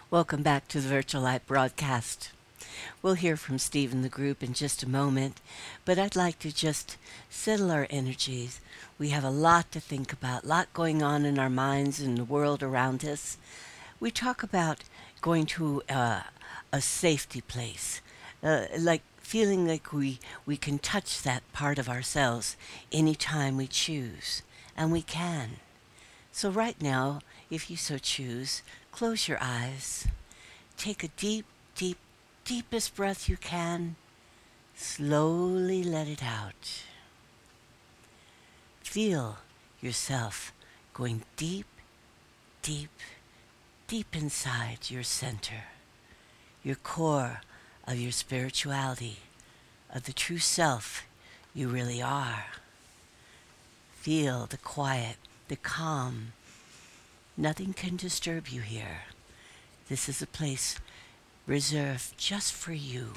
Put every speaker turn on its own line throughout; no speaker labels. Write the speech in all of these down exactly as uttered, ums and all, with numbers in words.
Welcome back to the Virtual Light broadcast. We'll hear from Steve and the group in just a moment, but I'd like to just settle our energies. We have a lot to think about, a lot going on in our minds and the world around us. We talk about going to uh, a safety place, uh, like feeling like we, we can touch that part of ourselves anytime we choose, and we can. So, right now, if you so choose, close your eyes. Take a deep, deep, deepest breath you can. Slowly let it out. Feel yourself going deep, deep, deep inside your center, your core of your spirituality, of the true self you really are. Feel the quiet, the calm. Nothing can disturb you here. This is a place reserved just for you.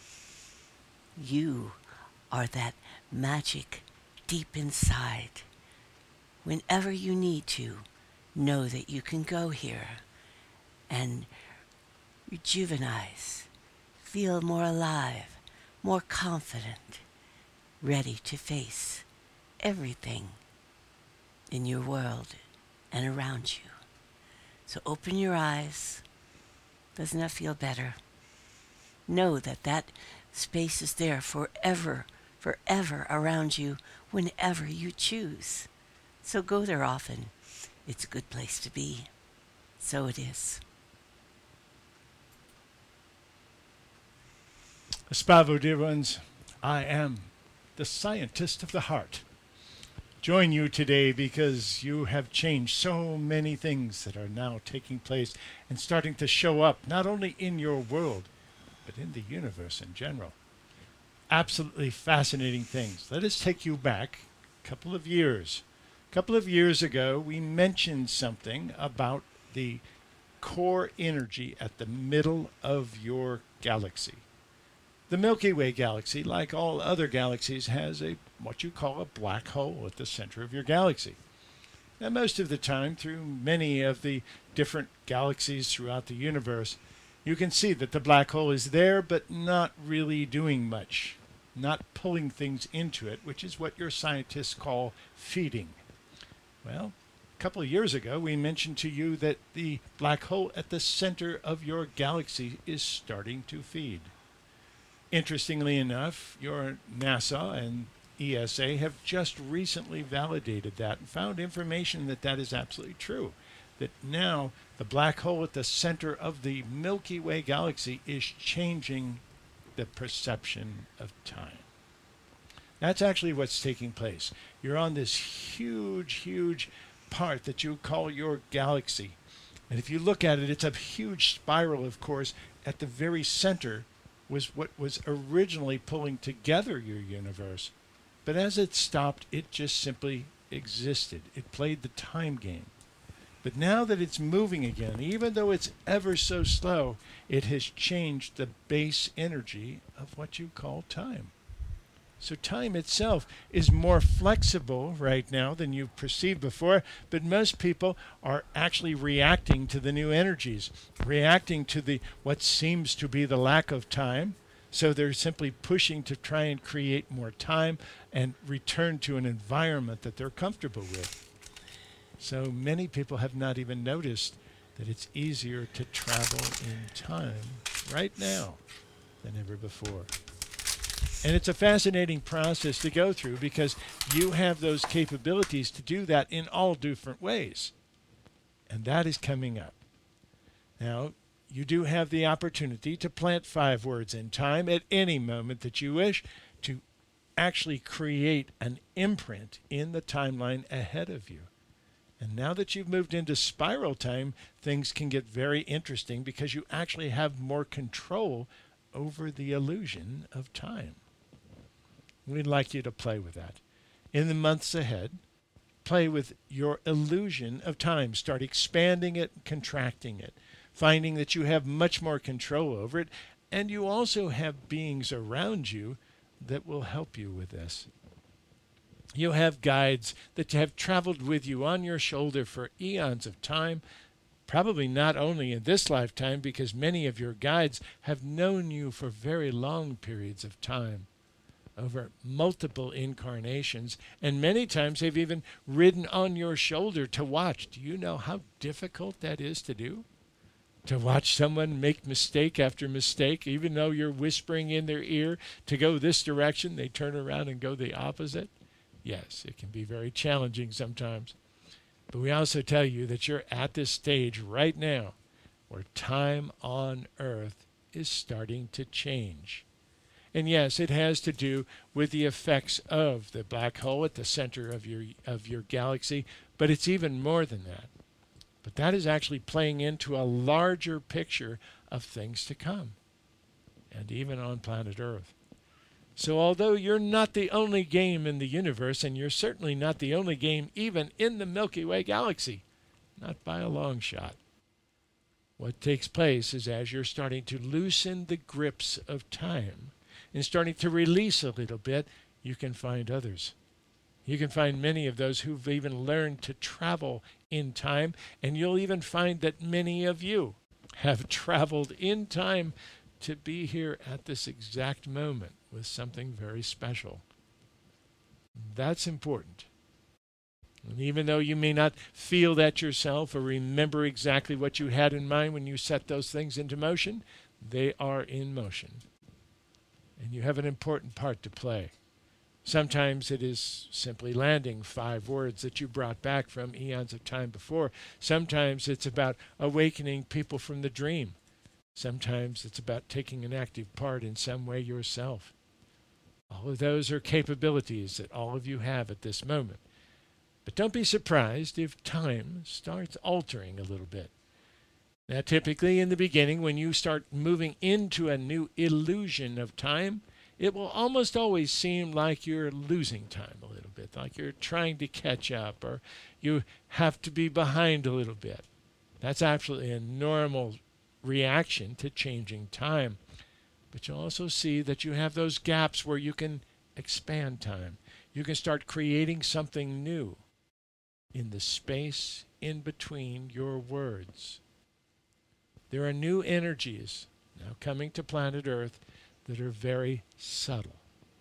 You are that magic deep inside. Whenever you need to, know that you can go here and rejuvenate, feel more alive, more confident, ready to face everything in your world and around you. So open your eyes. Doesn't that feel better? Know that that space is there forever, forever around you whenever you choose. So go there often. It's a good place to be. So it is.
Spavo, dear ones, I am the scientist of the heart. Join you today because you have changed so many things that are now taking place and starting to show up not only in your world, but in the universe in general. Absolutely fascinating things. Let us take you back a couple of years. A couple of years ago, we mentioned something about the core energy at the middle of your galaxy. The Milky Way galaxy, like all other galaxies, has a what you call a black hole at the center of your galaxy. Now, most of the time, through many of the different galaxies throughout the universe, you can see that the black hole is there, but not really doing much, not pulling things into it, which is what your scientists call feeding. Well, a couple of years ago, we mentioned to you that the black hole at the center of your galaxy is starting to feed. Interestingly enough, your NASA and E S A have just recently validated that and found information that that is absolutely true. That now the black hole at the center of the Milky Way galaxy is changing the perception of time. That's actually what's taking place. You're on this huge, huge part that you call your galaxy. And if you look at it, it's a huge spiral, of course. At the very center was what was originally pulling together your universe. But as it stopped, it just simply existed. It played the time game. But now that it's moving again, even though it's ever so slow, it has changed the base energy of what you call time. So time itself is more flexible right now than you've perceived before, but most people are actually reacting to the new energies, reacting to the what seems to be the lack of time. So they're simply pushing to try and create more time and return to an environment that they're comfortable with. So many people have not even noticed that it's easier to travel in time right now than ever before. And it's a fascinating process to go through because you have those capabilities to do that in all different ways. And that is coming up. Now, you do have the opportunity to plant five words in time at any moment that you wish to actually create an imprint in the timeline ahead of you. And now that you've moved into spiral time, things can get very interesting because you actually have more control over the illusion of time. We'd like you to play with that. In the months ahead, play with your illusion of time. Start expanding it, contracting it, finding that you have much more control over it, and you also have beings around you that will help you with this. You have guides that have traveled with you on your shoulder for eons of time, Probably not only in this lifetime, because many of your guides have known you for very long periods of time, over multiple incarnations, and many times they've even ridden on your shoulder to watch. Do you know how difficult that is to do? To watch someone make mistake after mistake, even though you're whispering in their ear to go this direction, they turn around and go the opposite? Yes, it can be very challenging sometimes. But we also tell you that you're at this stage right now where time on Earth is starting to change. And yes, it has to do with the effects of the black hole at the center of your of your galaxy, but it's even more than that. But that is actually playing into a larger picture of things to come, and even on planet Earth. So although you're not the only game in the universe, and you're certainly not the only game even in the Milky Way galaxy, not by a long shot, what takes place is as you're starting to loosen the grips of time and starting to release a little bit, you can find others. You can find many of those who've even learned to travel in time, and you'll even find that many of you have traveled in time to be here at this exact moment with something very special. That's important. And even though you may not feel that yourself or remember exactly what you had in mind when you set those things into motion, they are in motion. And you have an important part to play. Sometimes it is simply landing five words that you brought back from eons of time before. Sometimes it's about awakening people from the dream. Sometimes it's about taking an active part in some way yourself. All of those are capabilities that all of you have at this moment. But don't be surprised if time starts altering a little bit. Now, typically in the beginning, when you start moving into a new illusion of time, it will almost always seem like you're losing time a little bit, like you're trying to catch up, or you have to be behind a little bit. That's absolutely a normal reaction to changing time. But you'll also see that you have those gaps where you can expand time. You can start creating something new in the space in between your words. There are new energies now coming to planet Earth that are very subtle,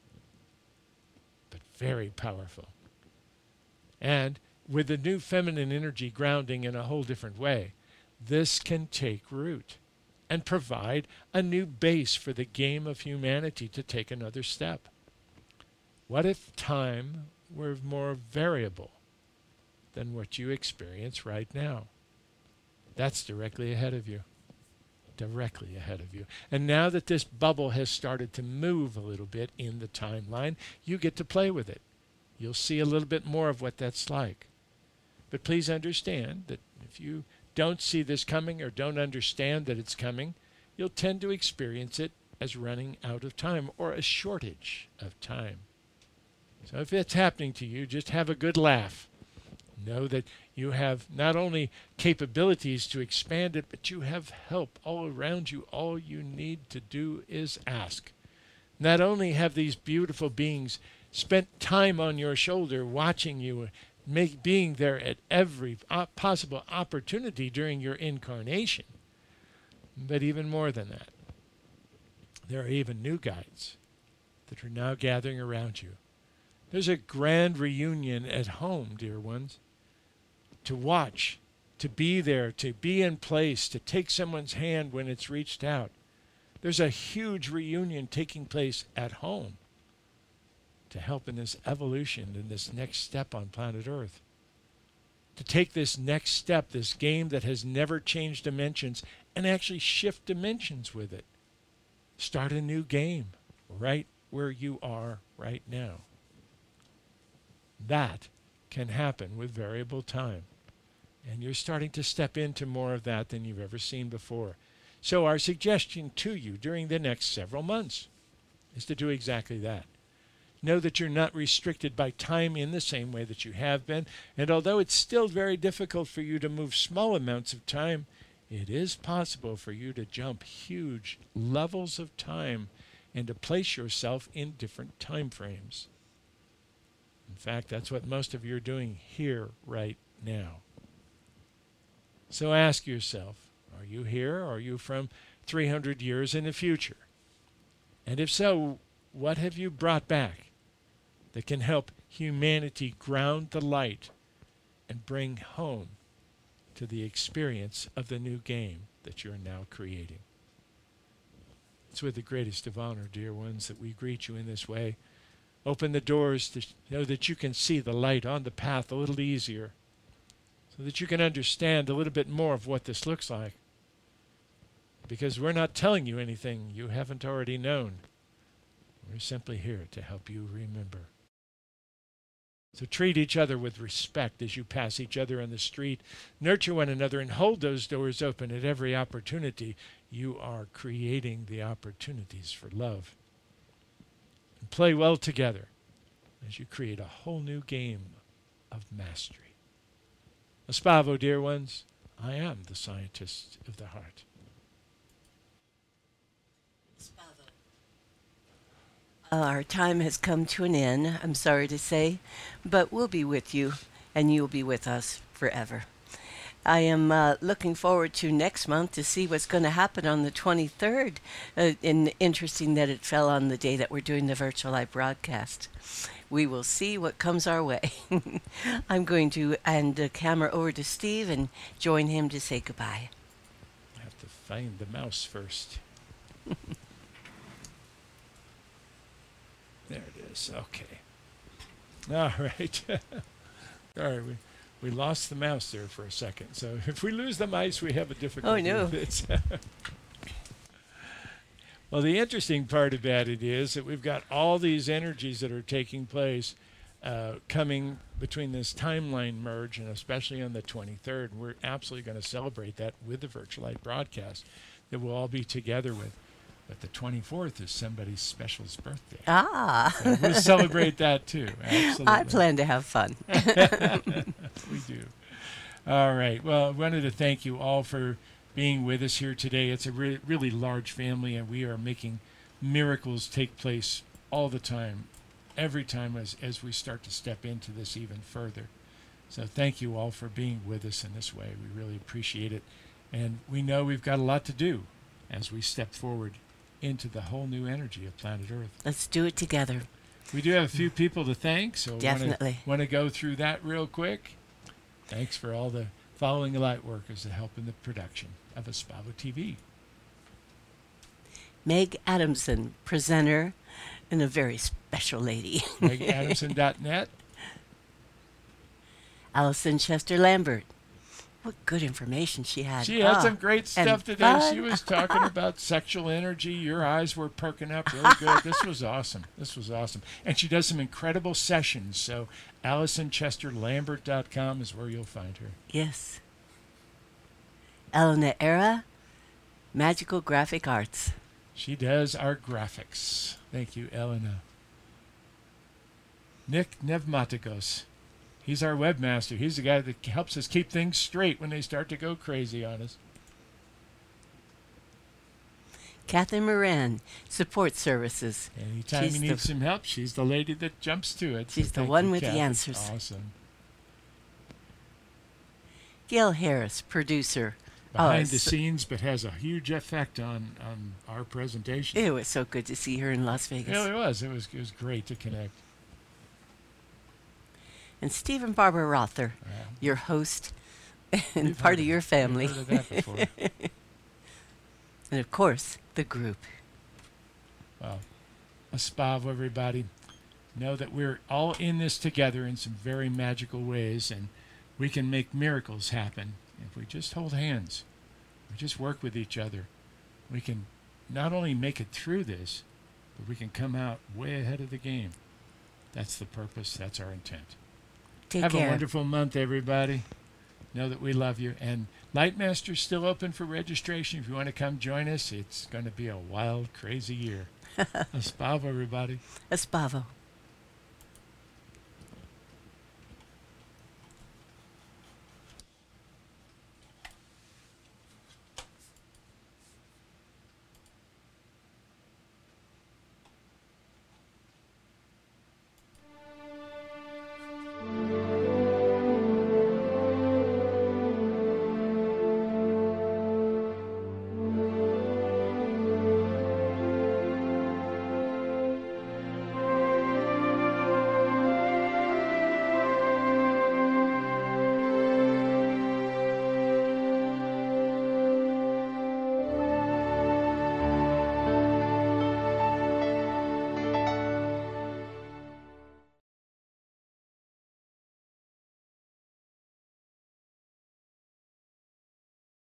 but very powerful. And with the new feminine energy grounding in a whole different way, this can take root and provide a new base for the game of humanity to take another step. What if time were more variable than what you experience right now? That's directly ahead of you. Directly ahead of you. And now that this bubble has started to move a little bit in the timeline, you get to play with it. You'll see a little bit more of what that's like. But please understand that if you don't see this coming or don't understand that it's coming, you'll tend to experience it as running out of time or a shortage of time. So if it's happening to you, just have a good laugh. Know that you have not only capabilities to expand it, but you have help all around you. All you need to do is ask. Not only have these beautiful beings spent time on your shoulder watching you, make, being there at every op- possible opportunity during your incarnation, but even more than that, there are even new guides that are now gathering around you. There's a grand reunion at home, dear ones. To watch, to be there, to be in place, to take someone's hand when it's reached out. There's a huge reunion taking place at home to help in this evolution, in this next step on planet Earth. To take this next step, this game that has never changed dimensions, and actually shift dimensions with it. Start a new game right where you are right now. That can happen with variable time. And you're starting to step into more of that than you've ever seen before. So our suggestion to you during the next several months is to do exactly that. Know that you're not restricted by time in the same way that you have been. And although it's still very difficult for you to move small amounts of time, it is possible for you to jump huge levels of time and to place yourself in different time frames. In fact, that's what most of you are doing here right now. So ask yourself, are you here or are you from three hundred years in the future? And if so, what have you brought back that can help humanity ground the light and bring home to the experience of the new game that you're now creating? It's with the greatest of honor, dear ones, that we greet you in this way. Open the doors to know that you can see the light on the path a little easier, so that you can understand a little bit more of what this looks like. Because we're not telling you anything you haven't already known. We're simply here to help you remember. So treat each other with respect as you pass each other on the street. Nurture one another and hold those doors open at every opportunity. You are creating the opportunities for love. And play well together as you create a whole new game of mastery. Aspavo, dear ones, I am the scientist of the heart.
Our time has come to an end, I'm sorry to say, but we'll be with you, and you'll be with us forever. I am uh, looking forward to next month to see what's going to happen on the twenty-third. Uh, and interesting that it fell on the day that we're doing the virtual live broadcast. We will see what comes our way. I'm going to hand the camera over to Steve and join him to say goodbye.
I have to find the mouse first. There it is. Okay. All right. All right. We, we lost the mouse there for a second. So if we lose the mice, we have a difficulty.
Oh, no.
with it. Well, the interesting part about it is that we've got all these energies that are taking place uh, coming between this timeline merge, and especially on the twenty-third. We're absolutely going to celebrate that with the Virtual Light broadcast that we'll all be together with. But the twenty-fourth is somebody's special's birthday.
Ah.
So we'll celebrate that too. Absolutely.
I plan to have fun.
We do. All right. Well, I wanted to thank you all for being with us here today. It's a re- really large family, and we are making miracles take place all the time, every time as, as we start to step into this even further. So thank you all for being with us in this way. We really appreciate it. And we know we've got a lot to do as we step forward into the whole new energy of planet Earth.
Let's do it together.
We do have a few people to thank, so
Definitely.
want to go through that real quick. Thanks for all the following the light workers that help in the production of Aspavo T V.
Meg Adamson, presenter, and a very special lady.
Meg Adamson dot net.
Allison Chester Lambert. What good information she had.
She had
Ah,
some great stuff
and
today.
fun.
She was talking about sexual energy. Your eyes were perking up really good. This was awesome. This was awesome. And she does some incredible sessions. So Allison Chester Lambert dot com is where you'll find her.
Yes. Elena Era, Magical Graphic Arts.
She does our graphics. Thank you, Elena. Nick Nevmatikos. He's our webmaster. He's the guy that helps us keep things straight when they start to go crazy on us.
Catherine Moran, Support Services.
Anytime
She's
you
the-
need some help, she's the lady that jumps to it. So
She's the
thank
one
you,
with the
Kathy.
answers.
Awesome.
Gail Harris, producer.
Behind
it's
the
so-
scenes, but has a huge effect on, on our presentation.
It was so good to see her in Las Vegas.
Yeah, it was. It was. It was great to connect.
And Stephen Barbara Rother,
Yeah.
your host and
We've
part
heard
of your
We've
family.
heard of that before.
And of course, the group.
Well, Aspavo, everybody. Know that we're all in this together in some very magical ways, and we can make miracles happen if we just hold hands. We just work with each other. We can not only make it through this, but we can come out way ahead of the game. That's the purpose. That's our intent.
Take
Have
care.
a wonderful month, everybody. Know that we love you. And Lightmaster's still open for registration. If you want to come join us, it's going to be a wild, crazy year. Aspavo, everybody.
Aspavo.